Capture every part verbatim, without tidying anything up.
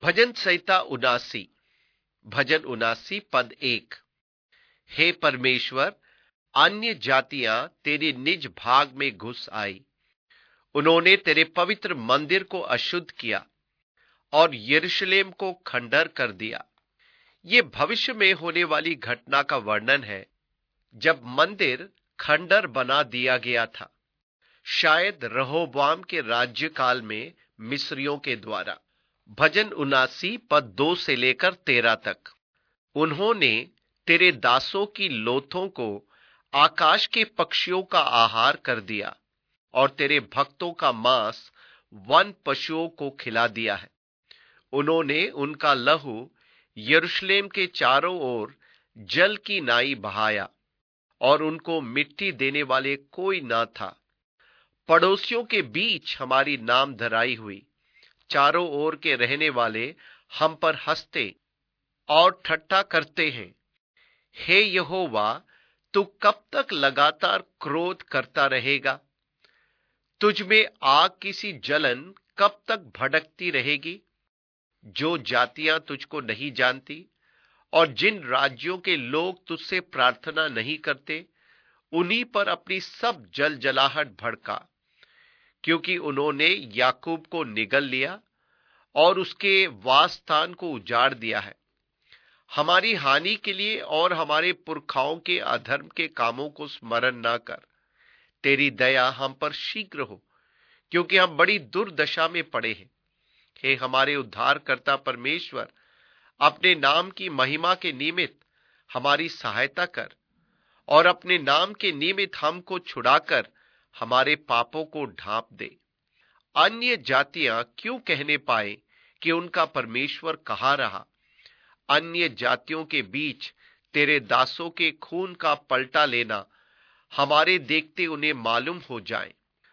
भजन संहिता उनासी। भजन उनासी पद एक। हे परमेश्वर, अन्य जातियां तेरे निज भाग में घुस आई। उन्होंने तेरे पवित्र मंदिर को अशुद्ध किया और यरूशलेम को खंडर कर दिया। ये भविष्य में होने वाली घटना का वर्णन है, जब मंदिर खंडर बना दिया गया था, शायद रहोबाम के राज्यकाल में मिस्रियों के द्वारा। भजन उनासी पद दो से लेकर तेरह तक। उन्होंने तेरे दासों की लोथों को आकाश के पक्षियों का आहार कर दिया और तेरे भक्तों का मांस वन पशुओं को खिला दिया है। उन्होंने उनका लहू यरूशलेम के चारों ओर जल की नाई बहाया और उनको मिट्टी देने वाले कोई ना था। पड़ोसियों के बीच हमारी नाम धराई हुई। चारों ओर के रहने वाले हम पर हंसते और ठट्ठा करते हैं। हे यहोवा, तू कब तक लगातार क्रोध करता रहेगा? तुझ में आग की सी जलन कब तक भड़कती रहेगी? जो जातियां तुझको नहीं जानती और जिन राज्यों के लोग तुझसे प्रार्थना नहीं करते, उन्हीं पर अपनी सब जल जलाहट भड़का, क्योंकि उन्होंने याकूब को निगल लिया और उसके वासस्थान को उजाड़ दिया है। हमारी हानि के लिए और हमारे पुरखाओं के अधर्म के कामों को स्मरण ना कर। तेरी दया हम पर शीघ्र हो, क्योंकि हम बड़ी दुर्दशा में पड़े हैं। हे हमारे उद्धारकर्ता परमेश्वर, अपने नाम की महिमा के निमित्त हमारी सहायता कर और अपने नाम के निमित्त हमको छुड़ाकर हमारे पापों को ढांप दे। अन्य जातियां क्यों कहने पाए कि उनका परमेश्वर कहाँ रहा? अन्य जातियों के बीच तेरे दासों के खून का पलटा लेना हमारे देखते उन्हें मालूम हो जाए।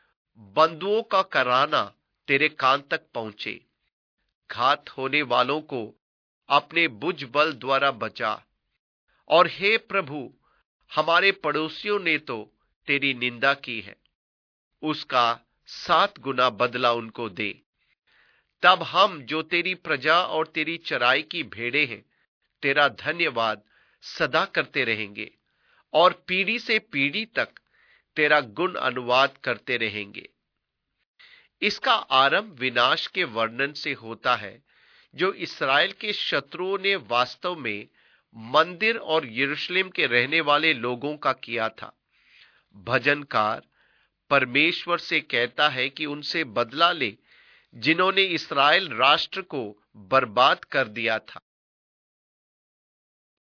बंधुओं का कराना तेरे कान तक पहुंचे। घात होने वालों को अपने भुज बल द्वारा बचा। और हे प्रभु, हमारे पड़ोसियों ने तो तेरी निंदा की है, उसका सात गुना बदला उनको दे। तब हम जो तेरी प्रजा और तेरी चराई की भेड़ें हैं, तेरा धन्यवाद सदा करते रहेंगे और पीढ़ी से पीढ़ी तक तेरा गुण अनुवाद करते रहेंगे। इसका आरंभ विनाश के वर्णन से होता है, जो इस्राएल के शत्रुओं ने वास्तव में मंदिर और यरूशलेम के रहने वाले लोगों का किया था। भजनकार परमेश्वर से कहता है कि उनसे बदला ले, जिन्होंने इस्राएल राष्ट्र को बर्बाद कर दिया था।